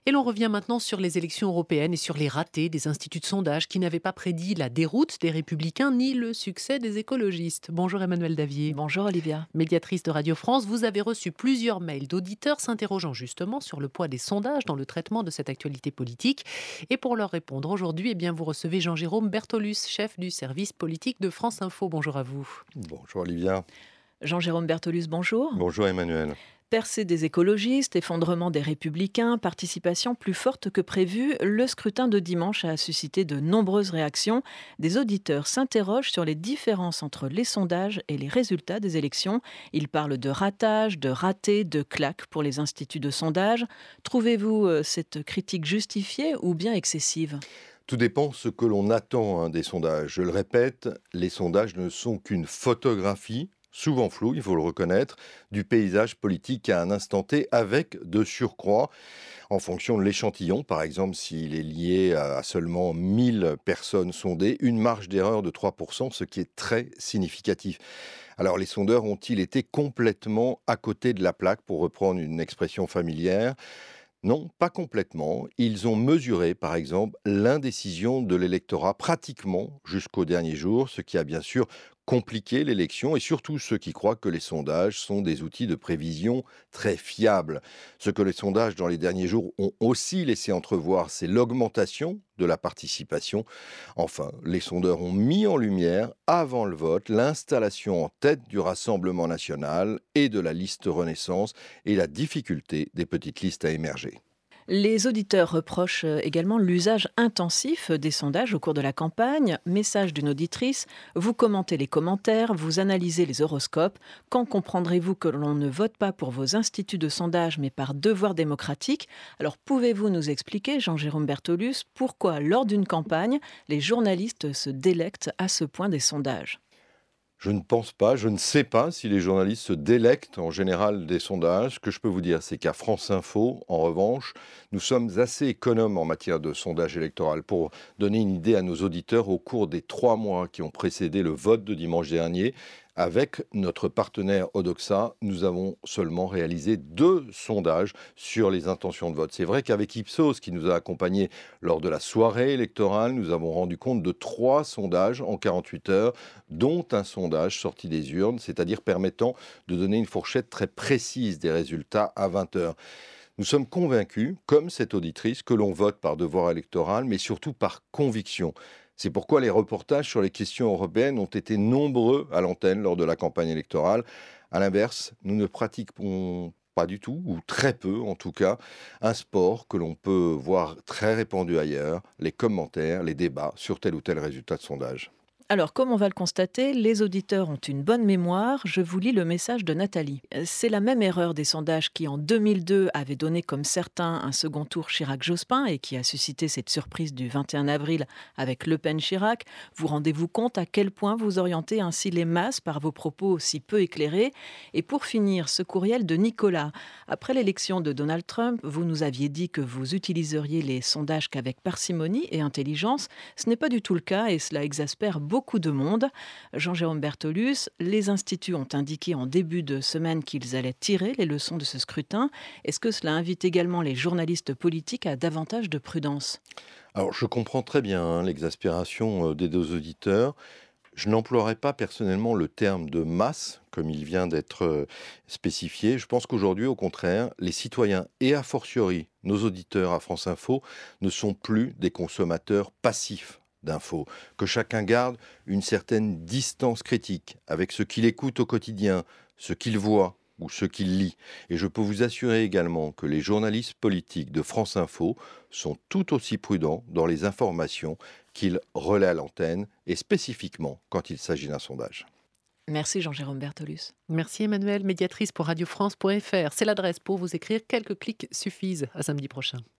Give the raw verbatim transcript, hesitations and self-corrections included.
Et l'on revient maintenant sur les élections européennes et sur les ratés des instituts de sondage qui n'avaient pas prédit la déroute des Républicains ni le succès des écologistes. Bonjour Emmanuel Davier. Bonjour Olivia. Médiatrice de Radio France, vous avez reçu plusieurs mails d'auditeurs s'interrogeant justement sur le poids des sondages dans le traitement de cette actualité politique. Et pour leur répondre aujourd'hui, eh bien, vous recevez Jean-Jérôme Bertolus, chef du service politique de France Info. Bonjour à vous. Bonjour Olivia. Jean-Jérôme Bertolus, bonjour. Bonjour Emmanuel. Percée des écologistes, effondrement des républicains, participation plus forte que prévu, le scrutin de dimanche a suscité de nombreuses réactions. Des auditeurs s'interrogent sur les différences entre les sondages et les résultats des élections. Ils parlent de ratage, de raté, de claque pour les instituts de sondage. Trouvez-vous euh, cette critique justifiée ou bien excessive ? Tout dépend ce que l'on attend hein, des sondages. Je le répète, les sondages ne sont qu'une photographie, souvent floue, il faut le reconnaître, du paysage politique à un instant T, avec de surcroît, en fonction de l'échantillon, par exemple s'il est lié à seulement mille personnes sondées, une marge d'erreur de trois pour cent, ce qui est très significatif. Alors les sondeurs ont-ils été complètement à côté de la plaque, pour reprendre une expression familière ? Non, pas complètement. Ils ont mesuré, par exemple, l'indécision de l'électorat pratiquement jusqu'au dernier jour, ce qui a bien sûr compliqué l'élection et surtout ceux qui croient que les sondages sont des outils de prévision très fiables. Ce que les sondages dans les derniers jours ont aussi laissé entrevoir, c'est l'augmentation de la participation. Enfin, les sondeurs ont mis en lumière, avant le vote, l'installation en tête du Rassemblement national et de la liste Renaissance et la difficulté des petites listes à émerger. Les auditeurs reprochent également l'usage intensif des sondages au cours de la campagne. Message d'une auditrice, vous commentez les commentaires, vous analysez les horoscopes. Quand comprendrez-vous que l'on ne vote pas pour vos instituts de sondage mais par devoir démocratique ? Alors pouvez-vous nous expliquer, Jean-Jérôme Bertolus, pourquoi lors d'une campagne, les journalistes se délectent à ce point des sondages ? Je ne pense pas, je ne sais pas si les journalistes se délectent en général des sondages. Ce que je peux vous dire, c'est qu'à France Info, en revanche, nous sommes assez économes en matière de sondage électoral. Pour donner une idée à nos auditeurs, au cours des trois mois qui ont précédé le vote de dimanche dernier, avec notre partenaire Odoxa, nous avons seulement réalisé deux sondages sur les intentions de vote. C'est vrai qu'avec Ipsos, qui nous a accompagnés lors de la soirée électorale, nous avons rendu compte de trois sondages en quarante-huit heures, dont un sondage sorti des urnes, c'est-à-dire permettant de donner une fourchette très précise des résultats à vingt heures. Nous sommes convaincus, comme cette auditrice, que l'on vote par devoir électoral, mais surtout par conviction. C'est pourquoi les reportages sur les questions européennes ont été nombreux à l'antenne lors de la campagne électorale. À l'inverse, nous ne pratiquons pas du tout, ou très peu en tout cas, un sport que l'on peut voir très répandu ailleurs, les commentaires, les débats sur tel ou tel résultat de sondage. Alors, comme on va le constater, les auditeurs ont une bonne mémoire. Je vous lis le message de Nathalie. C'est la même erreur des sondages qui, en deux mille deux, avaient donné comme certain un second tour Chirac-Jospin et qui a suscité cette surprise du vingt et un avril avec Le Pen-Chirac. Vous rendez-vous compte à quel point vous orientez ainsi les masses par vos propos si peu éclairés ? Et pour finir, ce courriel de Nicolas. Après l'élection de Donald Trump, vous nous aviez dit que vous utiliseriez les sondages qu'avec parcimonie et intelligence. Ce n'est pas du tout le cas et cela exaspère beaucoup beaucoup de monde. Jean-Jérôme Bertolus, les instituts ont indiqué en début de semaine qu'ils allaient tirer les leçons de ce scrutin. Est-ce que cela invite également les journalistes politiques à davantage de prudence ? Alors, je comprends très bien hein, l'exaspération des deux auditeurs. Je n'emploierai pas personnellement le terme de masse, comme il vient d'être spécifié. Je pense qu'aujourd'hui, au contraire, les citoyens et a fortiori nos auditeurs à France Info ne sont plus des consommateurs passifs d'infos, que chacun garde une certaine distance critique avec ce qu'il écoute au quotidien, ce qu'il voit ou ce qu'il lit. Et je peux vous assurer également que les journalistes politiques de France Info sont tout aussi prudents dans les informations qu'ils relaient à l'antenne et spécifiquement quand il s'agit d'un sondage. Merci Jean-Jérôme Bertolus. Merci Emmanuel, médiatrice pour radio france point f r. C'est l'adresse pour vous écrire. Quelques clics suffisent. À samedi prochain.